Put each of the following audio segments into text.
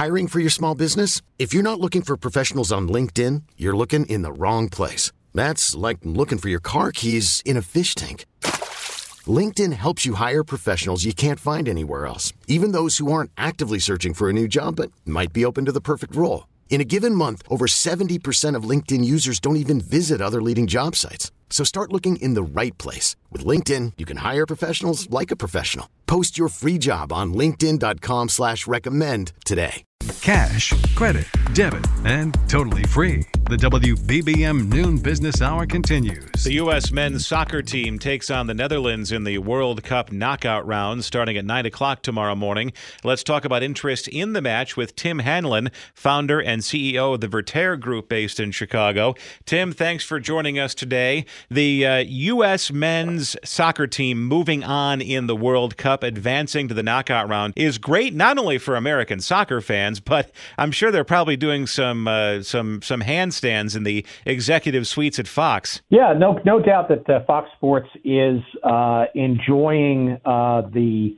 Hiring for your small business? If you're not looking for professionals on LinkedIn, you're looking in the wrong place. That's like looking for your car keys in a fish tank. LinkedIn helps you hire professionals you can't find anywhere else, even those who aren't actively searching for a new job but might be open to the perfect role. In a given month, over 70% of LinkedIn users don't even visit other leading job sites. So start looking in the right place. With LinkedIn, you can hire professionals like a professional. Post your free job on linkedin.com/recommend today. Cash, credit, debit, and totally free. The WBBM Noon Business Hour continues. The U.S. men's soccer team takes on the Netherlands in the World Cup knockout round starting at 9 o'clock tomorrow morning. Let's talk about interest in the match with Tim Hanlon, founder and CEO of the Vertere Group based in Chicago. Tim, thanks for joining us today. The U.S. men's soccer team moving on in the World Cup, advancing to the knockout round, is great not only for American soccer fans, but I'm sure they're probably doing some handstands in the executive suites at Fox. Yeah, no doubt that Fox Sports is enjoying the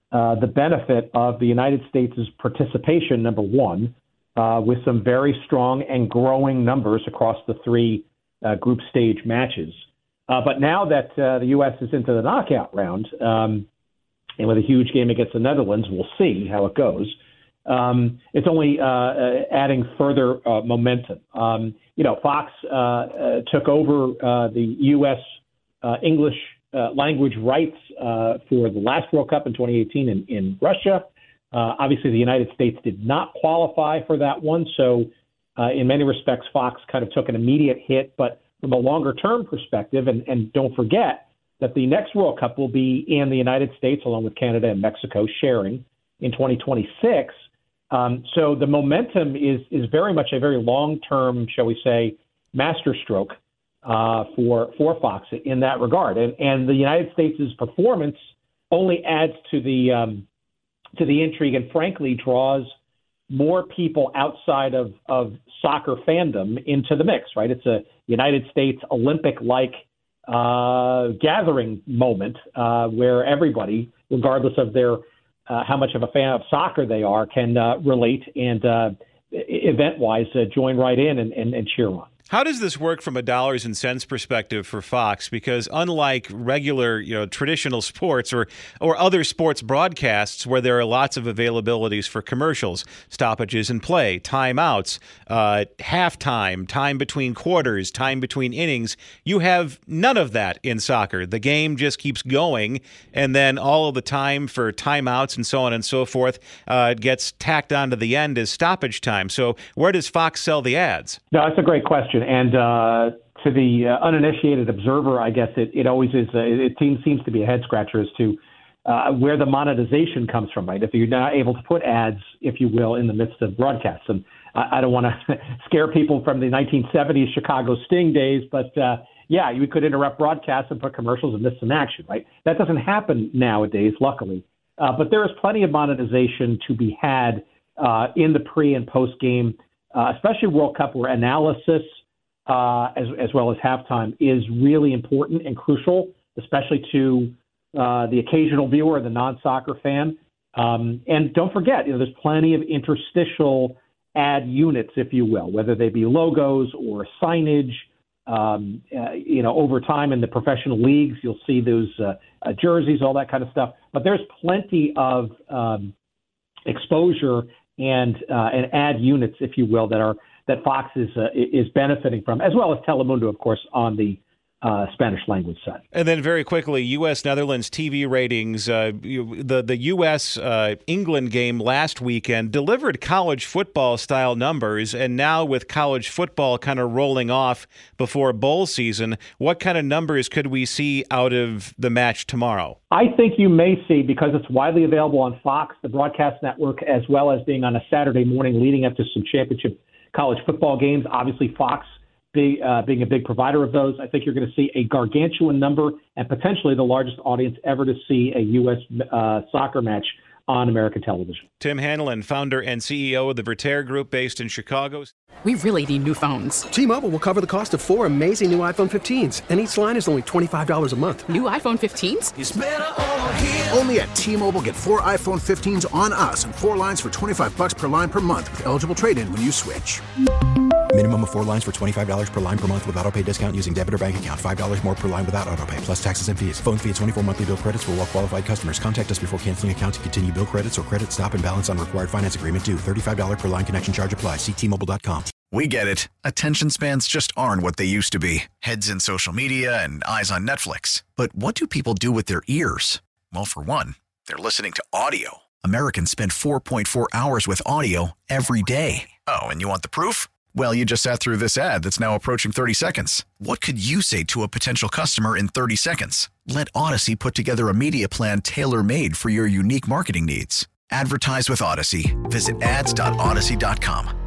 benefit of the United States' participation, number one, with some very strong and growing numbers across the three group stage matches. But now that the U.S. is into the knockout round, and with a huge game against the Netherlands, we'll see how it goes. It's only adding further momentum. Fox took over the U.S. English language rights for the last World Cup in 2018 in Russia. Obviously, the United States did not qualify for that one. So in many respects, Fox kind of took an immediate hit. But from a longer-term perspective, and don't forget that the next World Cup will be in the United States, along with Canada and Mexico sharing in 2026. So the momentum is very much a very long-term, shall we say, masterstroke for Fox in that regard. And the United States' performance only adds to the intrigue and, frankly, draws more people outside of soccer fandom into the mix, right? It's a United States Olympic-like gathering moment where everybody, regardless of their how much of a fan of soccer they are, can relate and event-wise join right in and cheer on. How does this work from a dollars and cents perspective for Fox? Because unlike regular, traditional sports or other sports broadcasts where there are lots of availabilities for commercials, stoppages in play, timeouts, halftime, time between quarters, time between innings, you have none of that in soccer. The game just keeps going, and then all of the time for timeouts and so on and so forth gets tacked onto the end as stoppage time. So where does Fox sell the ads? No, that's a great question. And to the uninitiated observer, I guess it always is. It seems to be a head scratcher as to where the monetization comes from, right? If you're not able to put ads, if you will, in the midst of broadcasts. And I don't want to scare people from the 1970s Chicago Sting days, but yeah, you could interrupt broadcasts and put commercials and miss some action, right? That doesn't happen nowadays, luckily. But there is plenty of monetization to be had in the pre and post game, especially World Cup, where analysis as well as halftime is really important and crucial, especially to the occasional viewer, the non-soccer fan. And don't forget, there's plenty of interstitial ad units, if you will, whether they be logos or signage. Over time in the professional leagues, you'll see those jerseys, all that kind of stuff. But there's plenty of exposure and ad units, if you will, that Fox is benefiting from, as well as Telemundo, of course, on the Spanish language side. And then very quickly, U.S.-Netherlands TV ratings. The U.S.-England game last weekend delivered college football-style numbers, and now with college football kind of rolling off before bowl season, what kind of numbers could we see out of the match tomorrow? I think you may see, because it's widely available on Fox, the broadcast network, as well as being on a Saturday morning leading up to some championship college football games. Obviously, Fox being a big provider of those, I think you're going to see a gargantuan number and potentially the largest audience ever to see a U.S. Soccer match on American television. Tim Hanlon, founder and CEO of the Vertere Group based in Chicago. We really need new phones. T-Mobile will cover the cost of 4 amazing new iPhone 15s, and each line is only $25 a month. New iPhone 15s? It's better over here. Only at T-Mobile, get 4 iPhone 15s on us and 4 lines for $25 per line per month with eligible trade-in when you switch. Minimum of 4 lines for $25 per line per month with autopay discount using debit or bank account. $5 more per line without autopay, plus taxes and fees. Phone fee at 24 monthly bill credits for well-qualified customers. Contact us before canceling account to continue bill credits or credit stop and balance on required finance agreement due. $35 per line connection charge applies. See T-Mobile.com. We get it. Attention spans just aren't what they used to be. Heads in social media and eyes on Netflix. But what do people do with their ears? Well, for one, they're listening to audio. Americans spend 4.4 hours with audio every day. Oh, and you want the proof? Well, you just sat through this ad that's now approaching 30 seconds. What could you say to a potential customer in 30 seconds? Let Odyssey put together a media plan tailor-made for your unique marketing needs. Advertise with Odyssey. Visit ads.odyssey.com.